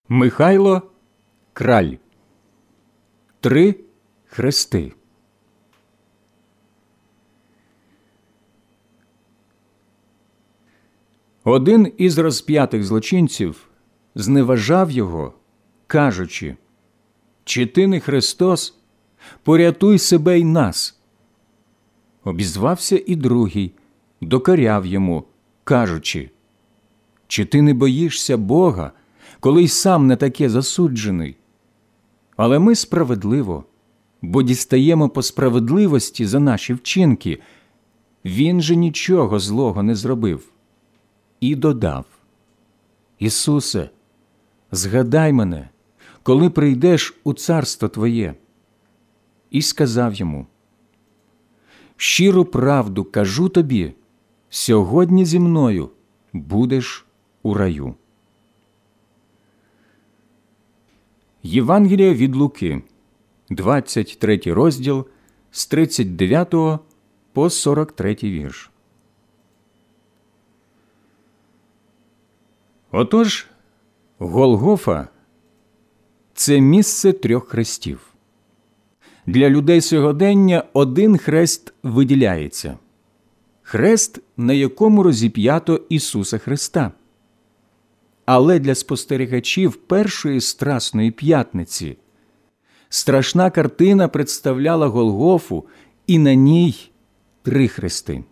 Михайло Краль. 3 хрести. Один із розп'ятих злочинців зневажав його, кажучи: «Чи ти не Христос? Порятуй себе й нас». Обізвався і другий, докоряв йому, кажучи: «Чи ти не боїшся Бога, коли й сам на таке засуджений? Але ми справедливо, бо дістаємо по справедливості за наші вчинки. Він же нічого злого не зробив». І додав: «Ісусе, згадай мене, коли прийдеш у царство Твоє». І сказав йому: «Щиру правду кажу тобі, сьогодні зі мною будеш у раю». Євангелія від Луки, 23 розділ, з 39 по 43 вірш. Отож, Голгофа – це місце 3 хрестів. Для людей сьогодення один хрест виділяється – хрест, на якому розіп'ято Ісуса Христа. Але для спостерігачів Першої Страсної п'ятниці страшна картина представляла Голгофу, і на ній 3 хрести.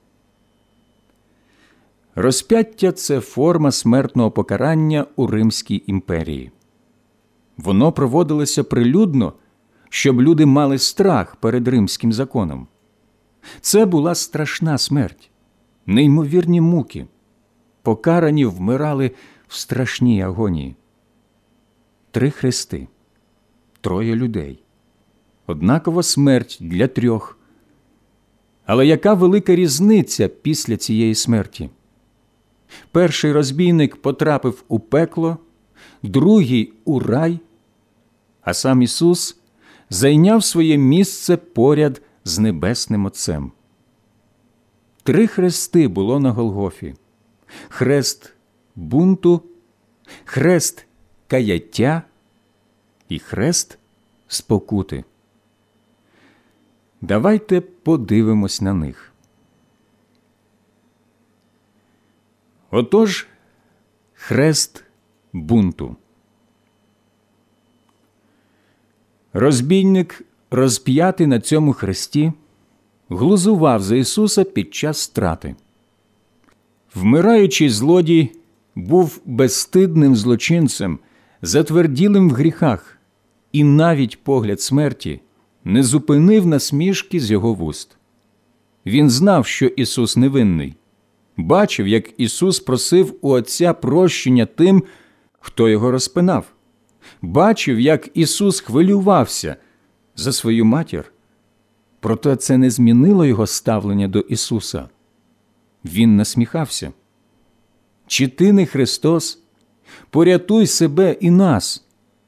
Розп'яття – це форма смертного покарання у Римській імперії. Воно проводилося прилюдно, щоб люди мали страх перед римським законом. Це була страшна смерть, неймовірні муки. Покарані вмирали в страшній агонії. 3 хрести, 3 людей. Однакова смерть для 3. Але яка велика різниця після цієї смерті? Перший розбійник потрапив у пекло, другий – у рай, а сам Ісус зайняв своє місце поряд з Небесним Отцем. 3 хрести було на Голгофі: хрест бунту, хрест каяття і хрест спокути. Давайте подивимось на них. Отож, хрест бунту. Розбійник, розп'ятий на цьому хресті, глузував за Ісуса під час страти. Вмираючий злодій був безстидним злочинцем, затверділим в гріхах, і навіть погляд смерті не зупинив насмішки з його вуст. Він знав, що Ісус невинний. Бачив, як Ісус просив у Отця прощення тим, хто його розпинав. Бачив, як Ісус хвилювався за свою матір. Проте це не змінило його ставлення до Ісуса. Він насміхався: «Чи ти не Христос? Порятуй себе і нас».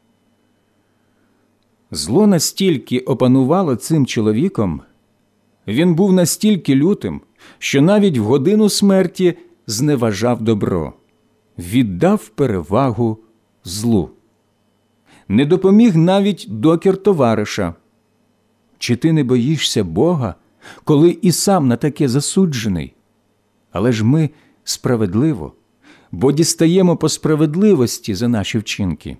Зло настільки опанувало цим чоловіком, він був настільки лютим, що навіть в годину смерті зневажав добро, віддав перевагу злу. Не допоміг навіть докір товариша: «Чи ти не боїшся Бога, коли і сам на таке засуджений?» Але ж ми справедливо, бо дістаємо по справедливості за наші вчинки.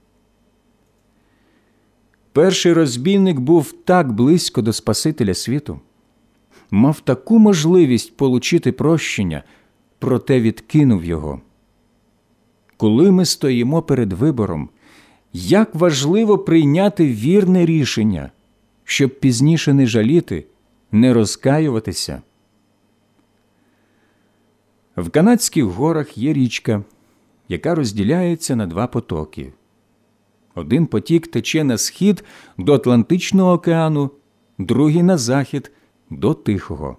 Перший розбійник був так близько до Спасителя світу, мав таку можливість получити прощення, проте відкинув його. Коли ми стоїмо перед вибором, як важливо прийняти вірне рішення, щоб пізніше не жаліти, не розкаюватися. В Канадських горах є річка, яка розділяється на 2 потоки. Один потік тече на схід до Атлантичного океану, другий на захід до Тихого.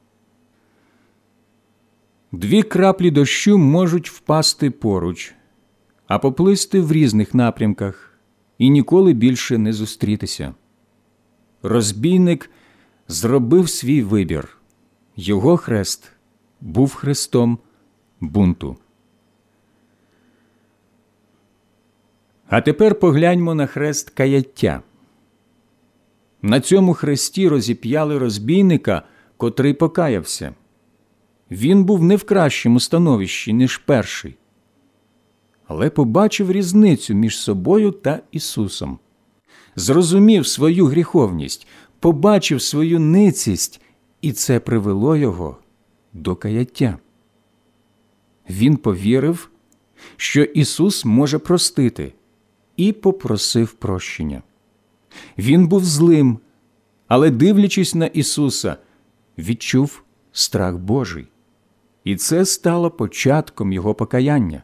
2 краплі дощу можуть впасти поруч, а поплисти в різних напрямках і ніколи більше не зустрітися. Розбійник зробив свій вибір. Його хрест був хрестом бунту. А тепер погляньмо на хрест каяття. На цьому хресті розіп'яли розбійника, котрий покаявся. Він був не в кращому становищі, ніж перший, але побачив різницю між собою та Ісусом. Зрозумів свою гріховність, побачив свою ницість, і це привело його до каяття. Він повірив, що Ісус може простити, і попросив прощення. Він був злим, але, дивлячись на Ісуса, відчув страх Божий. І це стало початком його покаяння.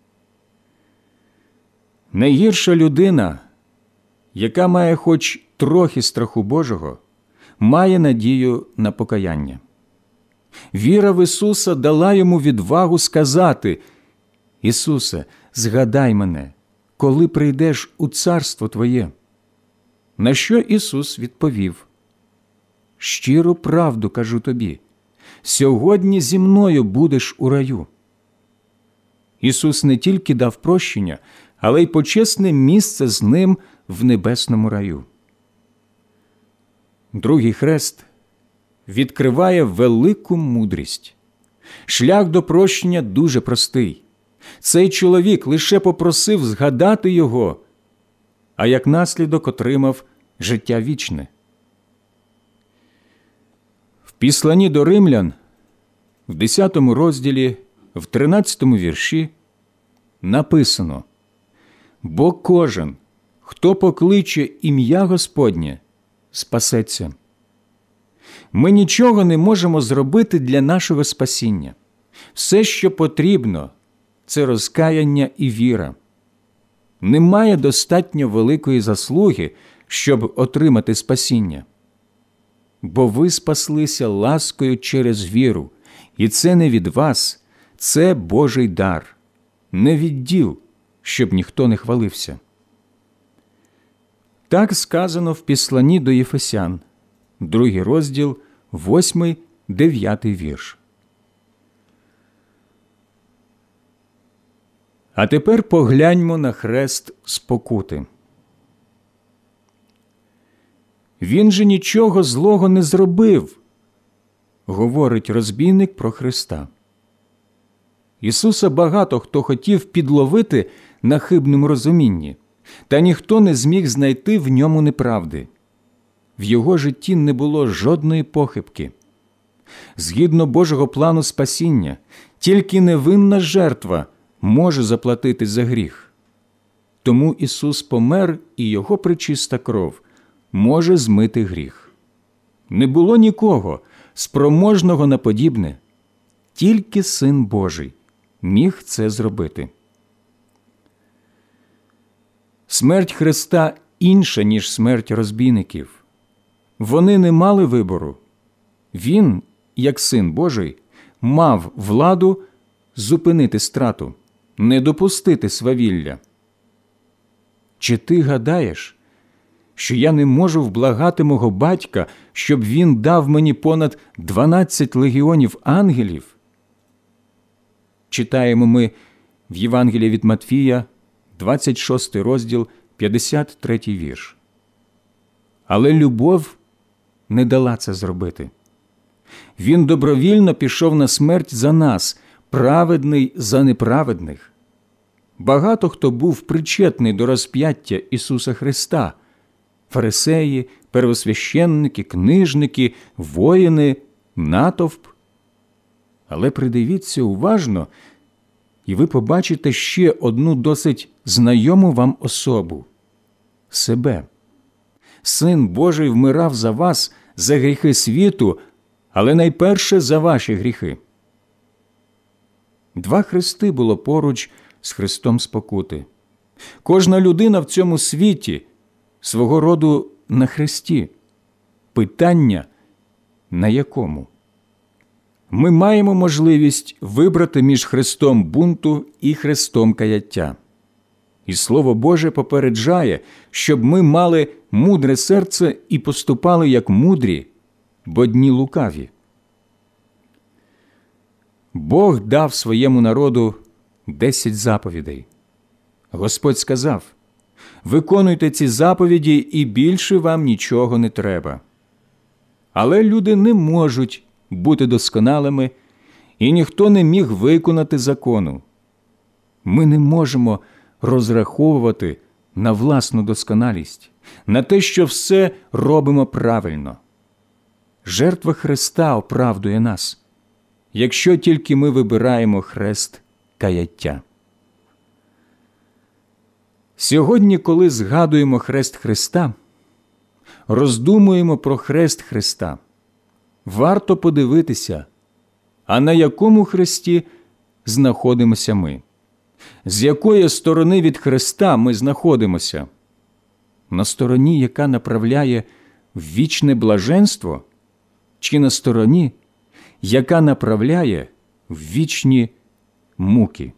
Найгірша людина, яка має хоч трохи страху Божого, має надію на покаяння. Віра в Ісуса дала йому відвагу сказати: «Ісусе, згадай мене, коли прийдеш у царство Твоє». На що Ісус відповів: «Щиру правду кажу тобі, сьогодні зі мною будеш у раю». Ісус не тільки дав прощення, але й почесне місце з ним в небесному раю. Другий хрест відкриває велику мудрість. Шлях до прощення дуже простий. Цей чоловік лише попросив згадати його, а як наслідок отримав життя вічне. В Післанні до Римлян, в 10 розділі, в 13 вірші написано: «Бо кожен, хто покличе ім'я Господнє, спасеться». Ми нічого не можемо зробити для нашого спасіння. Все, що потрібно, це розкаяння і віра. Немає достатньо великої заслуги, щоб отримати спасіння. Бо ви спаслися ласкою через віру, і це не від вас, це Божий дар, не від діл, щоб ніхто не хвалився. Так сказано в Післанні до Єфесян, 2 розділ, 8-9 вірш. А тепер погляньмо на хрест спокути. «Він же нічого злого не зробив», – говорить розбійник про Христа. Ісуса багато хто хотів підловити на хибному розумінні, та ніхто не зміг знайти в ньому неправди. В його житті не було жодної похибки. Згідно Божого плану спасіння, тільки невинна жертва може заплатити за гріх. Тому Ісус помер, і Його пречиста кров може змити гріх. Не було нікого, спроможного на подібне. Тільки Син Божий міг це зробити. Смерть Христа інша, ніж смерть розбійників. Вони не мали вибору. Він, як Син Божий, мав владу зупинити страту, не допустити свавілля. Чи ти гадаєш, що я не можу вблагати мого батька, щоб він дав мені понад 12 легіонів ангелів? Читаємо ми в Євангелії від Матфія, 26 розділ, 53 вірш. Але любов не дала це зробити. Він добровільно пішов на смерть за нас, праведний за неправедних. Багато хто був причетний до розп'яття Ісуса Христа – фарисеї, первосвященники, книжники, воїни, натовп. Але придивіться уважно, і ви побачите ще одну досить знайому вам особу – себе. Син Божий вмирав за вас, за гріхи світу, але найперше за ваші гріхи. Два хрести було поруч з хрестом спокути. Кожна людина в цьому світі свого роду на хресті. Питання – на якому? Ми маємо можливість вибрати між хрестом бунту і хрестом каяття. І Слово Боже попереджає, щоб ми мали мудре серце і поступали як мудрі, бо дні лукаві. Бог дав своєму народу 10 заповідей. Господь сказав: Виконуйте ці заповіді, і більше вам нічого не треба. Але люди не можуть бути досконалими, і ніхто не міг виконати закону. Ми не можемо розраховувати на власну досконалість, на те, що все робимо правильно. Жертва Христа оправдує нас, якщо тільки ми вибираємо хрест каяття. Сьогодні, коли згадуємо хрест Христа, роздумуємо про хрест Христа, варто подивитися, а на якому хресті знаходимося ми? З якої сторони від Христа ми знаходимося? На стороні, яка направляє в вічне блаженство, чи на стороні, яка направляє в вічні муки?